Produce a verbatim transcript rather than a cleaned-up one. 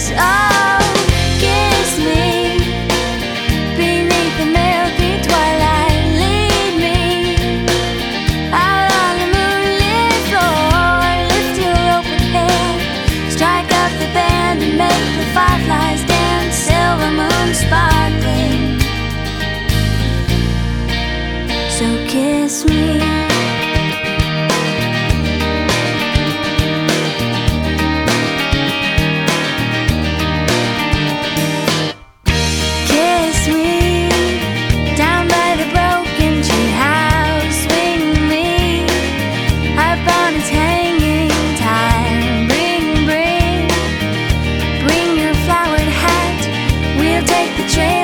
Oh, kiss me beneath the milky twilight. Lead me out on the moonlit floor. Lift your open hand, strike up the band, and make the fireflies dance. Silver moon sparkling, so kiss me. Take the train